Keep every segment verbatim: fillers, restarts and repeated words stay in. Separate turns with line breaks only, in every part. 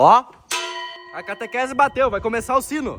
Ó, a catequese bateu, vai começar o sino.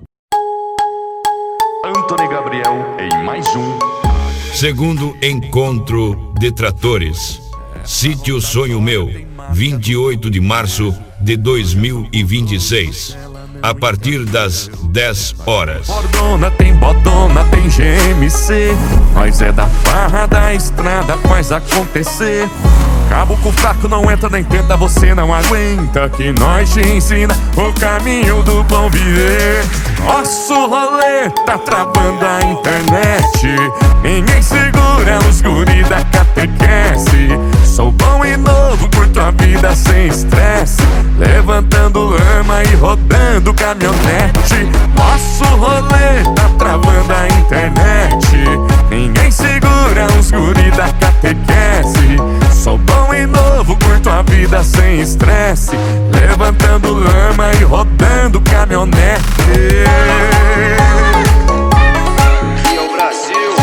Antony Gabriel em mais um
Segundo Encontro de Tratores, Sítio Sonho Meu, vinte e oito de março de dois mil e vinte e seis, a partir das dez horas.
Bordona, tem bodona, tem G M C. Nós é da farra da estrada, faz acontecer. Cabo com fraco não entra nem tenta, você não aguenta. Que nós te ensina o caminho do bom viver. Nosso rolê tá travando a internet. Ninguém segura os guri da catequese. Sou bom e novo, curto a vida sem estresse. Levantando lama e rodando caminhonete. Nosso rolê tá travando a internet. Ninguém segura os guri da catequese. Sou bom e novo, curto a vida sem estresse. Levantando lama e rodando caminhonete.
E o Brasil.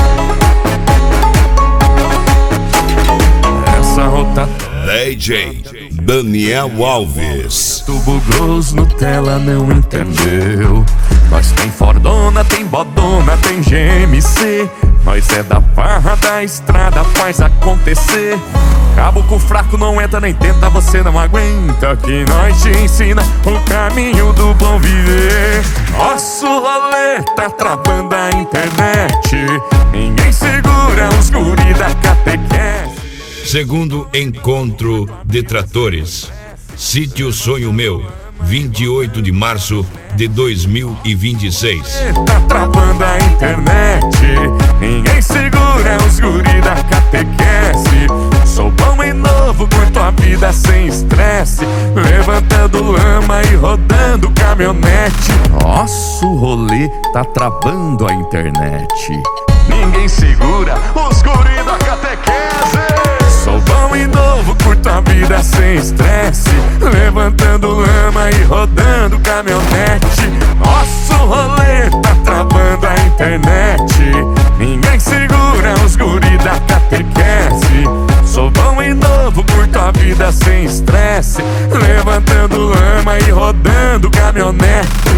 Essa rotatória
D J Daniel Alves.
Tubo Grosso, Nutella não entendeu. Nós tem Fordona, tem Bodona, tem G M C. Nós é da farra da estrada, faz acontecer. Cabo com fraco não entra nem tenta, você não aguenta. Que nós te ensina o caminho do bom viver. Nosso rolê tá travando a internet. Ninguém segura os guri da catequese.
Segundo Encontro de Tratores, Sítio Sonho Meu, vinte e oito de março de dois mil e vinte e seis.
Tá travando a internet. Ninguém segura os guri da catequese. Sou bom e novo, curto a vida sem estresse. Levantando lama e rodando caminhonete. Nosso rolê tá travando a internet. Ninguém segura os guri da catequese. Sou bom e novo, curto a vida sem estresse. Levantando lama e rodando caminhonete. Nosso rolê tá travando a internet. Ninguém segura os guri da catequese. Sou bom e novo, curto a vida sem estresse. Levantando lama e rodando caminhonete.